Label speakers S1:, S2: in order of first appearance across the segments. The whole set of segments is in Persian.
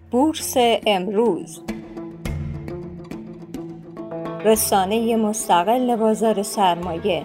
S1: بورس امروز، رسانه مستقل بازار سرمایه.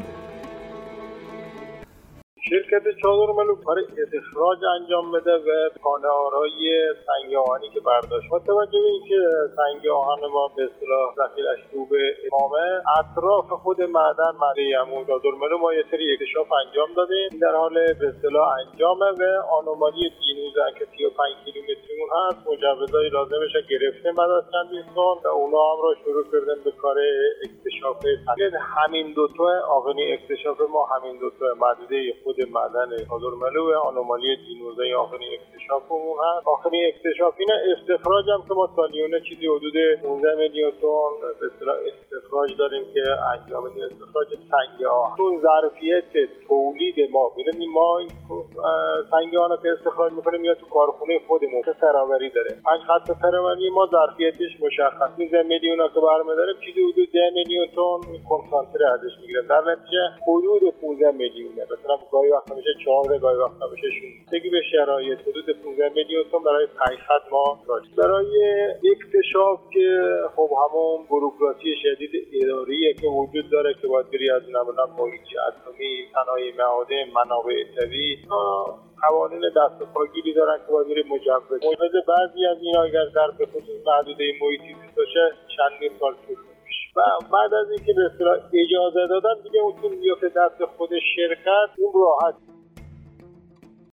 S2: شرکت چادرملو کار استخراج انجام بده و کانال‌های سنگ آهنی که برداشت. با توجه به اینکه سنگ آهن ما به اصطلاح ذخیره‌اش رو به اتمامه، اطراف خود معدن عمود چادرملو ما یه سری اکتشاف انجام دادیم. این در حال به اصطلاح انجامه و آنومالی جینوز که 35 کیلومتریمون هست، مجوزهای لازمش گرفتیم بعد از چندین سال و اونا هم رو شروع کردن به کار اکتشاف. همین دو تا آخرین اکتشاف ما، همین دو تا محدوده خود معدن چادرملو و آنومالی جینوزای آخرین اکتشافمون هست. آخرین اکتشاف اینه. استخراج هم که ما سالیانه چیزی حدود 15 میلیون تن به اصطلاح استخراج داریم که انجام میدیم. استخراج سنگ آهن چون ظرفیت تولید ما، ببینید ما سنگ آهن که استخراج میکنیم یا تو کارخونه خودمون که تراوری داره، 5 خط تراوری ما ظرفیتش مشخص. 13 میلیون که برمی‌داره چیزی حدود 10 میلیون تن کنسانتره ازش میگیره. در نتیجه حدود 15 میلیون مثلا گاهی وقتا میشه 14، گاهی وقتا میشه 16. دیگه به شرایط حدود 15 میلیون تن برای 5 خط ما داشت. برای اکتشاف که خب همون بوروکراسی شدید اداریه که وجود داره که باید بری از نمونه محیط اتمی، صنایع معادن، منابع طبیعی، قوانین دست و پاگیری دارن که باید بری مجوز بعضی از اینا اگر در به خصوص محدوده محیطی باشه چندین سال طول و بعد از اینکه به اصطلاح اجازه دادن دیگه اون بیفته دست خود شرکت، اون راحت